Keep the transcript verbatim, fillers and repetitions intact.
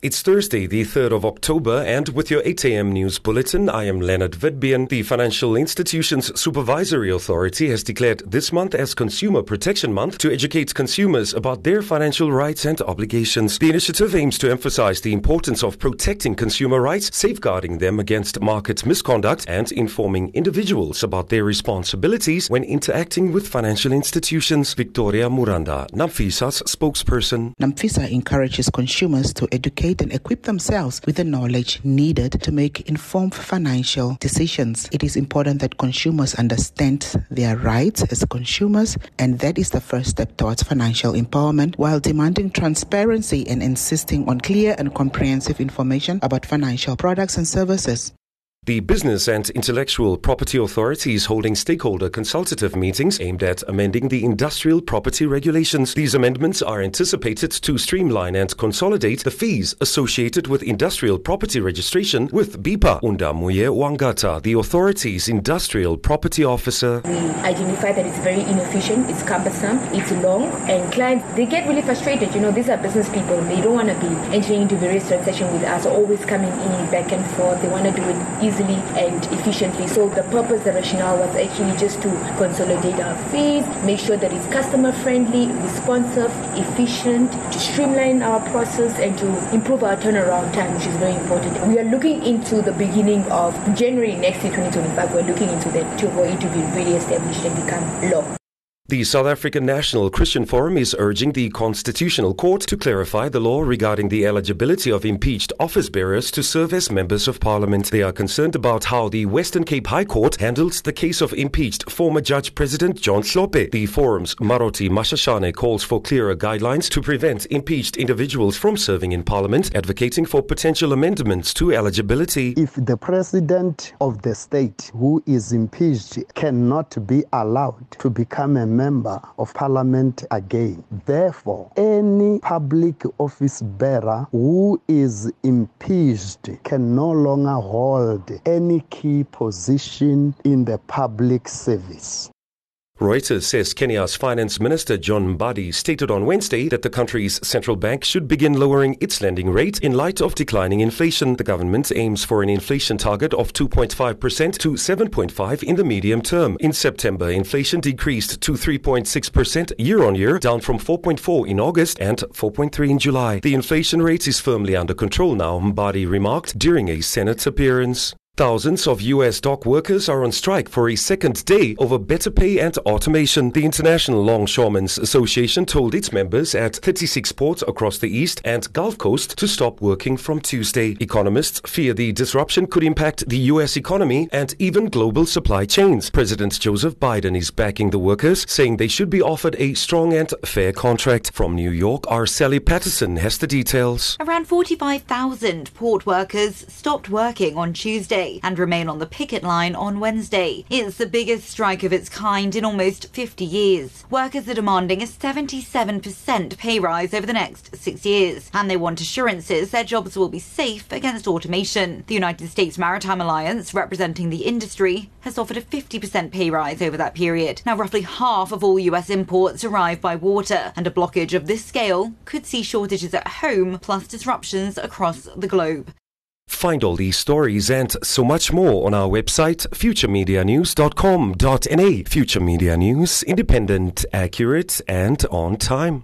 It's Thursday, the third of October, and with your eight a.m. news bulletin, I am Leonard Vidbian. The Financial Institutions Supervisory Authority has declared this month as Consumer Protection Month to educate consumers about their financial rights and obligations. The initiative aims to emphasize the importance of protecting consumer rights, safeguarding them against market misconduct, and informing individuals about their responsibilities when interacting with financial institutions. Victoria Muranda, NAMFISA's spokesperson. NAMFISA encourages consumers to educate and equip themselves with the knowledge needed to make informed financial decisions. It is important that consumers understand their rights as consumers, and that is the first step towards financial empowerment, while demanding transparency and insisting on clear and comprehensive information about financial products and services. The Business and Intellectual Property Authority is holding stakeholder consultative meetings aimed at amending the industrial property regulations. These amendments are anticipated to streamline and consolidate the fees associated with industrial property registration with B I P A. Undamuye Wangata, the authority's industrial property officer. We identify that it's very inefficient, it's cumbersome, it's long, and clients, they get really frustrated. You know, these are business people. They don't want to be entering into various transactions with us, always coming in back and forth. They want to do it easily. easily and efficiently. So the purpose, the rationale was actually just to consolidate our fees, make sure that it's customer friendly, responsive, efficient, to streamline our process and to improve our turnaround time, which is very important. We are looking into the beginning of January next year, twenty twenty-five, we're looking into that to for it to be really established and become law. The South African National Christian Forum is urging the Constitutional Court to clarify the law regarding the eligibility of impeached office bearers to serve as members of parliament. They are concerned about how the Western Cape High Court handles the case of impeached former Judge President John Hlophe. The forum's Maroti Mashashane calls for clearer guidelines to prevent impeached individuals from serving in parliament, advocating for potential amendments to eligibility. If the president of the state who is impeached cannot be allowed to become a member of parliament again. Therefore, any public office bearer who is impeached can no longer hold any key position in the public service. Reuters says Kenya's Finance Minister John Mbadi stated on Wednesday that the country's central bank should begin lowering its lending rate in light of declining inflation. The government aims for an inflation target of two point five percent to seven point five percent in the medium term. In September, inflation decreased to three point six percent year on year, down from four point four percent in August and four point three percent in July. The inflation rate is firmly under control now, Mbadi remarked during a Senate appearance. Thousands of U S dock workers are on strike for a second day over better pay and automation. The International Longshoremen's Association told its members at thirty-six ports across the East and Gulf Coast to stop working from Tuesday. Economists fear the disruption could impact the U S economy and even global supply chains. President Joseph Biden is backing the workers, saying they should be offered a strong and fair contract. From New York, our Sally Patterson has the details. Around forty-five thousand port workers stopped working on Tuesday and remain on the picket line on Wednesday. It's the biggest strike of its kind in almost fifty years. Workers are demanding a seventy-seven percent pay rise over the next six years, and they want assurances their jobs will be safe against automation. The United States Maritime Alliance, representing the industry, has offered a fifty percent pay rise over that period. Now, roughly half of all U S imports arrive by water, and a blockage of this scale could see shortages at home, plus disruptions across the globe. Find all these stories and so much more on our website, future media news dot com dot n a. Future Media News, independent, accurate, and on time.